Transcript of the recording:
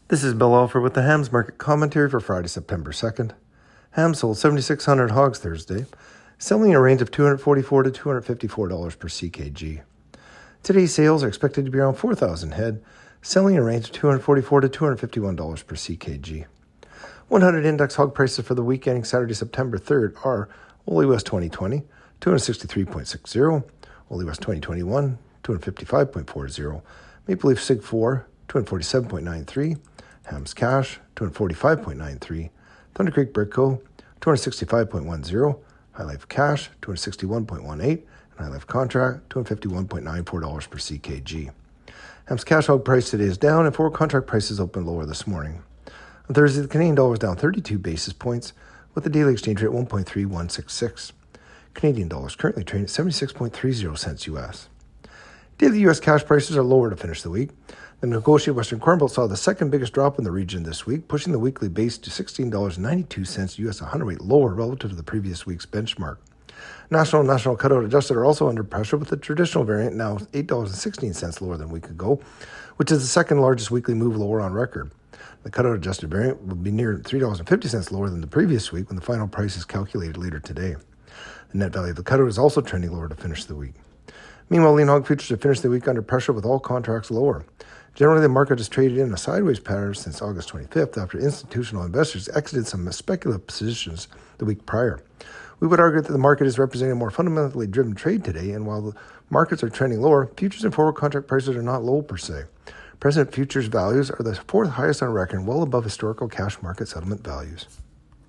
This is Bill Alford with the Hams Market Commentary for Friday, September 2nd. Hams sold 7,600 hogs Thursday, selling in a range of $244 to $254 per CKG. Today's sales are expected to be around 4,000 head, selling in a range of $244 to $251 per CKG. 100 index hog prices for the week ending Saturday, September 3rd are Ole West 2020, 263.60, Ole West 2021, 255.40, Maple Leaf Sig 4, 247.93, Hams Cash, 245.93, Thunder Creek Brickco, 265.10, High Life Cash, 261.18, and High Life Contract, $251.94 per CKG. Hams Cash hog price today is down, and forward contract prices opened lower this morning. On Thursday, the Canadian dollar was down 32 basis points, with the daily exchange rate 1.3166. Canadian dollars currently trading at 76.30 cents U.S. Daily U.S. cash prices are lower to finish the week. The negotiated Western Corn Belt saw the second biggest drop in the region this week, pushing the weekly base to $16.92 U.S. a hundredweight lower relative to the previous week's benchmark. National and National Cutout Adjusted are also under pressure, with the traditional variant now $8.16 lower than a week ago, which is the second largest weekly move lower on record. The Cutout Adjusted variant will be near $3.50 lower than the previous week when the final price is calculated later today. The net value of the cutout is also trending lower to finish the week. Meanwhile, lean hog futures have finished the week under pressure with all contracts lower. Generally, the market has traded in a sideways pattern since August 25th after institutional investors exited some speculative positions the week prior. We would argue that the market is representing a more fundamentally driven trade today, and while the markets are trending lower, futures and forward contract prices are not low per se. Present futures values are the fourth highest on record and well above historical cash market settlement values.